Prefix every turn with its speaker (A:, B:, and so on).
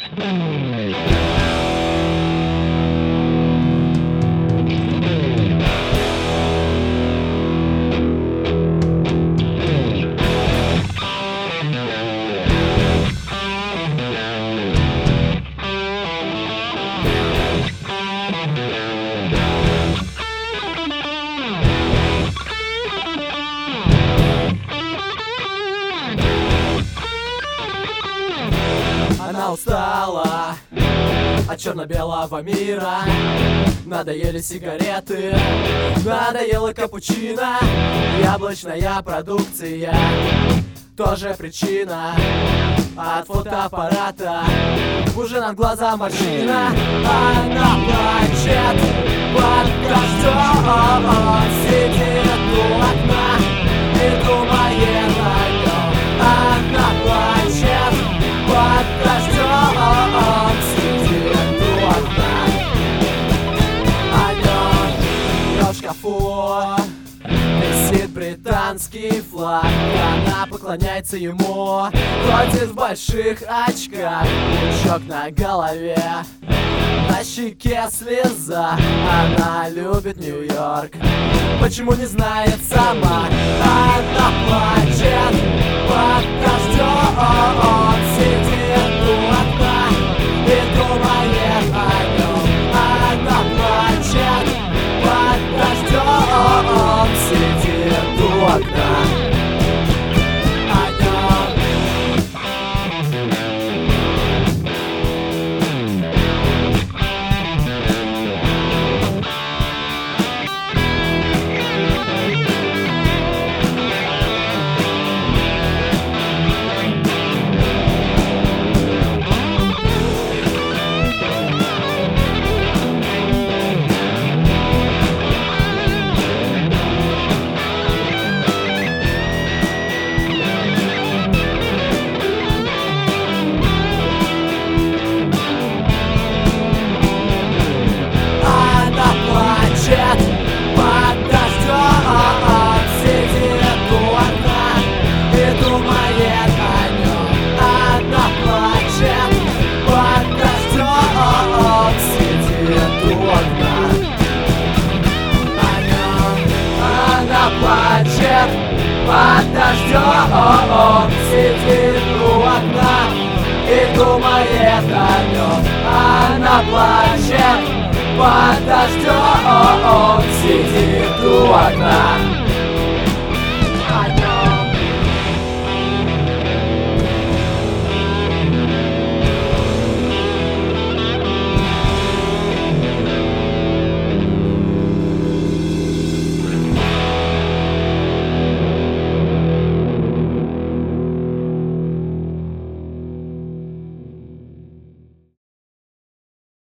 A: Она устала от черно-белого мира. Надоели сигареты, надоело капучино. Яблочная продукция тоже причина. От фотоаппарата уже над глаза морщина. Она плачет под дождем, сидит у окна и думает о нем. Она плачет под дождем, сидит у окна о нем. Но в шкафу висит британский флаг. Она поклоняется ему, ходит в больших очках, пучок на голове, на щеке слеза. Она любит Нью-Йорк, почему не знает сама. Она плачет под дождем, сидит у окна и думает о нем. Она плачет под дождем, сидит у окна о нем. Под дождем сидит у окна и думает о нем. Она плачет под дождем, сидит у окна.